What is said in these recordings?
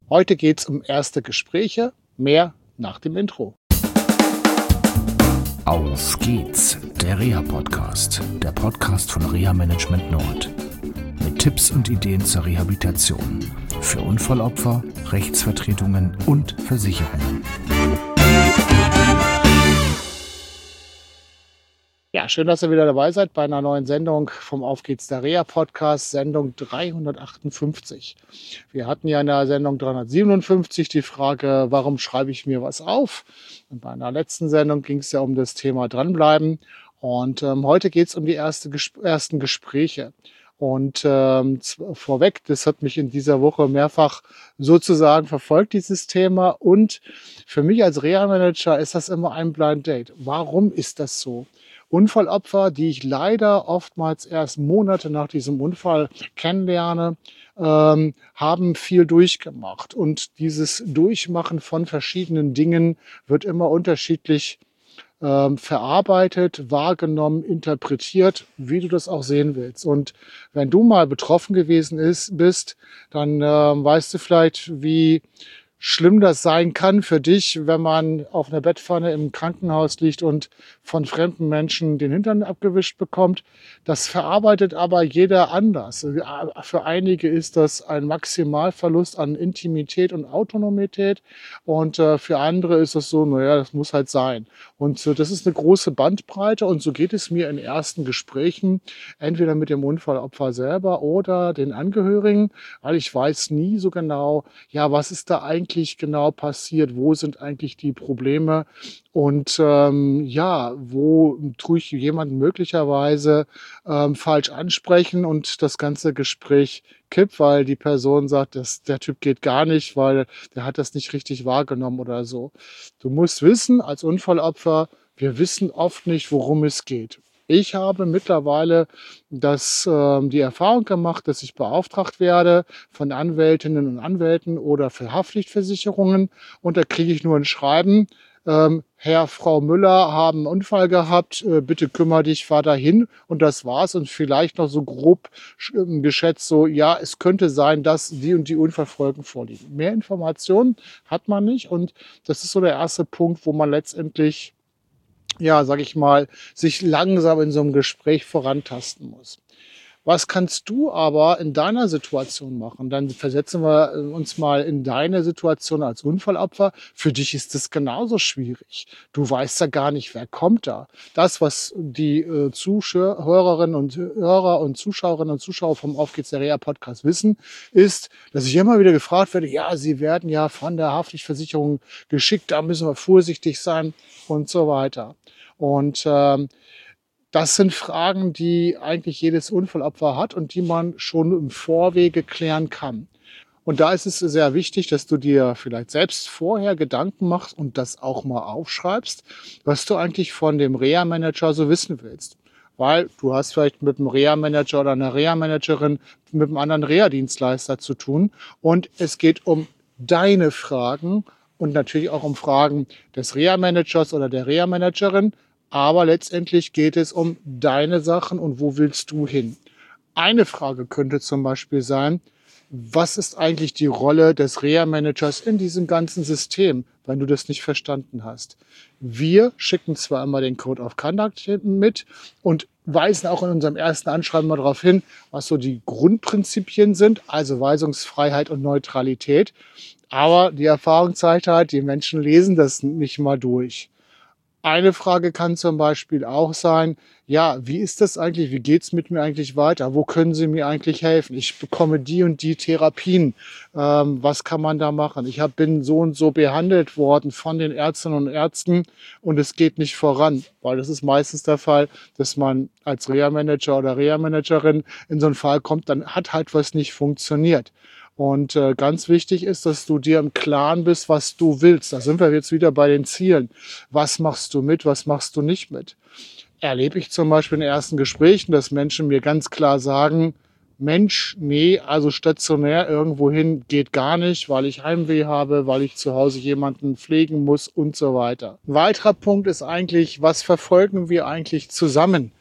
Heute geht es um erste Gespräche, mehr nach dem Intro. Auf geht's, der Reha-Podcast, der Podcast von Reha Management Nord. Mit Tipps und Ideen zur Rehabilitation für Unfallopfer, Rechtsvertretungen und Versicherungen. Ja, schön, dass ihr wieder dabei seid bei einer neuen Sendung vom Auf geht's, der Reha-Podcast, Sendung 358. Wir hatten ja in der Sendung 357 die Frage, warum schreibe ich mir was auf? Und bei einer letzten Sendung ging es ja um das Thema Dranbleiben. Und heute geht es um die ersten Gespräche. Und vorweg, das hat mich in dieser Woche mehrfach sozusagen verfolgt, dieses Thema. Und für mich als Reha-Manager ist das immer ein Blind Date. Warum ist das so? Unfallopfer, die ich leider oftmals erst Monate nach diesem Unfall kennenlerne, haben viel durchgemacht. Und dieses Durchmachen von verschiedenen Dingen wird immer unterschiedlich verarbeitet, wahrgenommen, interpretiert, wie du das auch sehen willst. Und wenn du mal betroffen gewesen bist, dann weißt du vielleicht, wie schlimm das sein kann für dich, wenn man auf einer Bettpfanne im Krankenhaus liegt und von fremden Menschen den Hintern abgewischt bekommt. Das verarbeitet aber jeder anders. Für einige ist das ein Maximalverlust an Intimität und Autonomität und für andere ist es so, naja, das muss halt sein. Und das ist eine große Bandbreite und so geht es mir in ersten Gesprächen, entweder mit dem Unfallopfer selber oder den Angehörigen, weil ich weiß nie so genau, ja, was ist da eigentlich genau passiert, wo sind eigentlich die Probleme und wo tue ich jemanden möglicherweise falsch ansprechen und das ganze Gespräch kippt, weil die Person sagt, der Typ geht gar nicht, weil der hat das nicht richtig wahrgenommen oder so. Du musst wissen, als Unfallopfer, wir wissen oft nicht, worum es geht. Ich habe mittlerweile die Erfahrung gemacht, dass ich beauftragt werde von Anwältinnen und Anwälten oder für Haftpflichtversicherungen und da kriege ich nur ein Schreiben, Herr, Frau Müller haben einen Unfall gehabt, bitte kümmere dich, fahr dahin und das war's und vielleicht noch so grob geschätzt so, ja, es könnte sein, dass die und die Unfallfolgen vorliegen. Mehr Informationen hat man nicht und das ist so der erste Punkt, wo man letztendlich sich langsam in so einem Gespräch vorantasten muss. Was kannst du aber in deiner Situation machen? Dann versetzen wir uns mal in deine Situation als Unfallopfer. Für dich ist es genauso schwierig. Du weißt ja gar nicht, wer kommt da. Das, was die Zuhörerinnen und Hörer und Zuschauerinnen und Zuschauer vom Auf geht's, der Reha-Podcast wissen, ist, dass ich immer wieder gefragt werde, ja, sie werden ja von der Haftpflichtversicherung geschickt, da müssen wir vorsichtig sein und so weiter. Und das sind Fragen, die eigentlich jedes Unfallopfer hat und die man schon im Vorwege klären kann. Und da ist es sehr wichtig, dass du dir vielleicht selbst vorher Gedanken machst und das auch mal aufschreibst, was du eigentlich von dem Reha-Manager so wissen willst. Weil du hast vielleicht mit einem Reha-Manager oder einer Reha-Managerin mit einem anderen Reha-Dienstleister zu tun und es geht um deine Fragen und natürlich auch um Fragen des Reha-Managers oder der Reha-Managerin. Aber letztendlich geht es um deine Sachen und wo willst du hin? Eine Frage könnte zum Beispiel sein, was ist eigentlich die Rolle des Reha-Managers in diesem ganzen System, wenn du das nicht verstanden hast? Wir schicken zwar immer den Code of Conduct mit und weisen auch in unserem ersten Anschreiben mal darauf hin, was so die Grundprinzipien sind, also Weisungsfreiheit und Neutralität. Aber die Erfahrung zeigt halt, die Menschen lesen das nicht mal durch. Eine Frage kann zum Beispiel auch sein, ja, wie ist das eigentlich, wie geht's mit mir eigentlich weiter, wo können Sie mir eigentlich helfen? Ich bekomme die und die Therapien, was kann man da machen? Bin so und so behandelt worden von den Ärztinnen und Ärzten und es geht nicht voran, weil das ist meistens der Fall, dass man als Reha-Manager oder Reha-Managerin in so einen Fall kommt, dann hat halt was nicht funktioniert. Und ganz wichtig ist, dass du dir im Klaren bist, was du willst. Da sind wir jetzt wieder bei den Zielen. Was machst du mit, was machst du nicht mit? Erlebe ich zum Beispiel in ersten Gesprächen, dass Menschen mir ganz klar sagen, Mensch, nee, also stationär irgendwo hin geht gar nicht, weil ich Heimweh habe, weil ich zu Hause jemanden pflegen muss und so weiter. Ein weiterer Punkt ist eigentlich, was verfolgen wir eigentlich zusammen?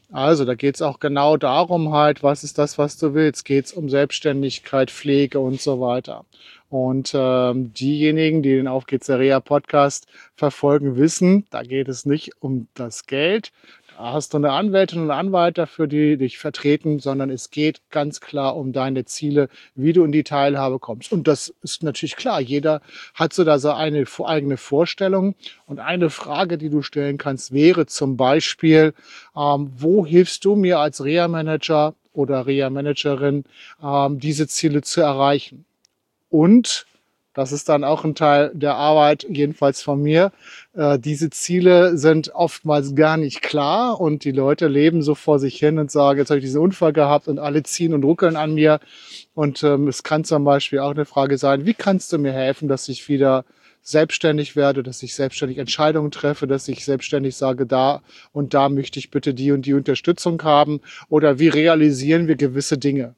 Also da geht es auch genau darum halt, was ist das, was du willst. Geht es um Selbstständigkeit, Pflege und so weiter. Und diejenigen, die den Auf geht's der Reha Podcast verfolgen, wissen, da geht es nicht um das Geld. Da hast du eine Anwältin und einen Anwalt dafür, die dich vertreten, sondern es geht ganz klar um deine Ziele, wie du in die Teilhabe kommst. Und das ist natürlich klar. Jeder hat so da so eine eigene Vorstellung. Und eine Frage, die du stellen kannst, wäre zum Beispiel, wo hilfst du mir als Reha-Manager oder Reha-Managerin, diese Ziele zu erreichen? Und das ist dann auch ein Teil der Arbeit, jedenfalls von mir. Diese Ziele sind oftmals gar nicht klar und die Leute leben so vor sich hin und sagen, jetzt habe ich diesen Unfall gehabt und alle ziehen und ruckeln an mir. Und es kann zum Beispiel auch eine Frage sein, wie kannst du mir helfen, dass ich wieder selbstständig werde, dass ich selbstständig Entscheidungen treffe, dass ich selbstständig sage, da und da möchte ich bitte die und die Unterstützung haben, oder wie realisieren wir gewisse Dinge.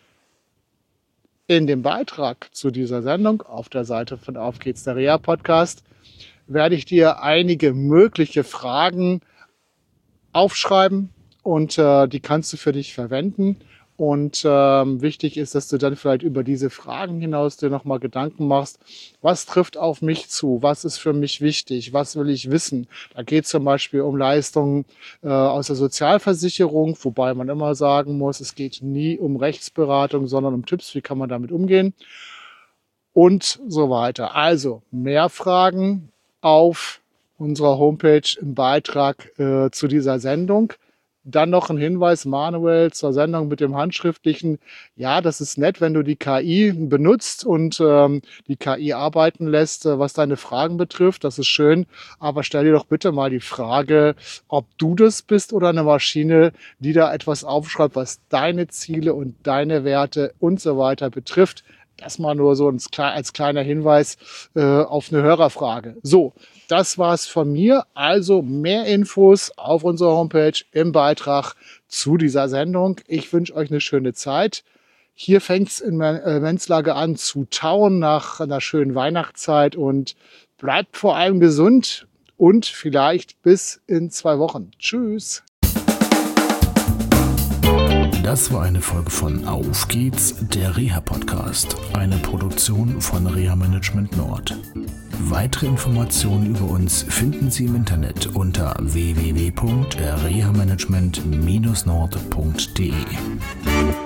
In dem Beitrag zu dieser Sendung auf der Seite von Auf geht's der Reha Podcast werde ich dir einige mögliche Fragen aufschreiben und die kannst du für dich verwenden. Und wichtig ist, dass du dann vielleicht über diese Fragen hinaus dir nochmal Gedanken machst, was trifft auf mich zu, was ist für mich wichtig, was will ich wissen. Da geht es zum Beispiel um Leistungen aus der Sozialversicherung, wobei man immer sagen muss, es geht nie um Rechtsberatung, sondern um Tipps, wie kann man damit umgehen und so weiter. Also mehr Fragen auf unserer Homepage im Beitrag zu dieser Sendung. Dann noch ein Hinweis, Manuel, zur Sendung mit dem Handschriftlichen. Ja, das ist nett, wenn du die KI benutzt und die KI arbeiten lässt, was deine Fragen betrifft. Das ist schön. Aber stell dir doch bitte mal die Frage, ob du das bist oder eine Maschine, die da etwas aufschreibt, was deine Ziele und deine Werte und so weiter betrifft. Das mal nur so als kleiner Hinweis auf eine Hörerfrage. So, das war's von mir. Also mehr Infos auf unserer Homepage im Beitrag zu dieser Sendung. Ich wünsche euch eine schöne Zeit. Hier fängt's in Menzlage an zu tauen nach einer schönen Weihnachtszeit und bleibt vor allem gesund und vielleicht bis in 2 Wochen. Tschüss. Das war eine Folge von Auf geht's, der Reha-Podcast, eine Produktion von Reha Management Nord. Weitere Informationen über uns finden Sie im Internet unter www.rehamanagement-nord.de.